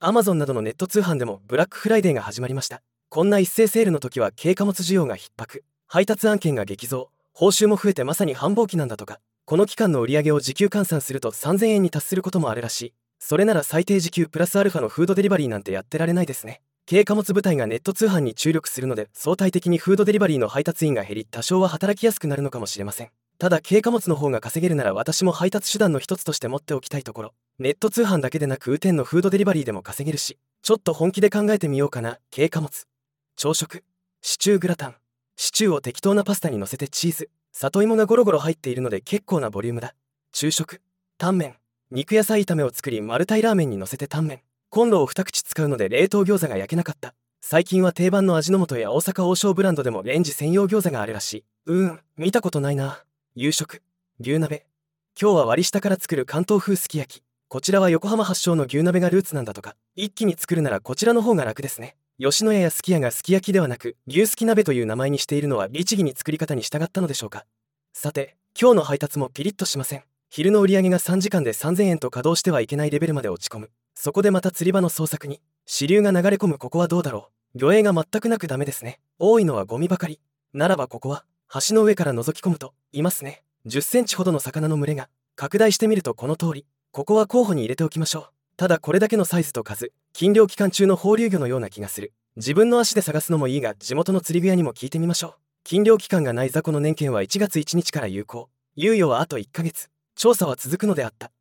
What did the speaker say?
Amazon などのネット通販でもブラックフライデーが始まりました。こんな一斉セールの時は軽貨物需要が逼迫、配達案件が激増、報酬も増えてまさに繁忙期なんだとか。この期間の売り上げを時給換算すると3000円に達することもあるらしい。それなら最低時給プラスアルファのフードデリバリーなんてやってられないですね。軽貨物部隊がネット通販に注力するので、相対的にフードデリバリーの配達員が減り、多少は働きやすくなるのかもしれません。ただ軽貨物の方が稼げるなら私も配達手段の一つとして持っておきたいところ。ネット通販だけでなく雨天のフードデリバリーでも稼げるし、ちょっと本気で考えてみようかな。軽貨物朝食、シチューグラタン。シチューを適当なパスタに乗せてチーズ、里芋がゴロゴロ入っているので結構なボリュームだ。昼食、タンメン。肉野菜炒めを作りマルタイラーメンに乗せてタンメン。コンロを2口使うので冷凍餃子が焼けなかった。最近は定番の味の素や大阪王将ブランドでもレンジ専用餃子があるらしい。見たことないな。夕食、牛鍋。今日は割り下から作る関東風すき焼き。こちらは横浜発祥の牛鍋がルーツなんだとか。一気に作るならこちらの方が楽ですね。吉野家やすき家がすき焼きではなく牛すき鍋という名前にしているのは律儀に作り方に従ったのでしょうか。さて、今日の配達もピリッとしません。昼の売り上げが3時間で3000円と稼働してはいけないレベルまで落ち込む。そこでまた釣り場の捜索に支流が流れ込む。ここはどうだろう。魚影が全くなくダメですね。多いのはゴミばかり。ならばここは橋の上から覗き込むといますね。10センチほどの魚の群れが。拡大してみるとこの通り。ここは候補に入れておきましょう。ただこれだけのサイズと数、禁漁期間中の放流魚のような気がする。自分の足で探すのもいいが、地元の釣り具屋にも聞いてみましょう。禁漁期間がない雑魚の年券は1月1日から有効。猶予はあと1ヶ月。調査は続くのであった。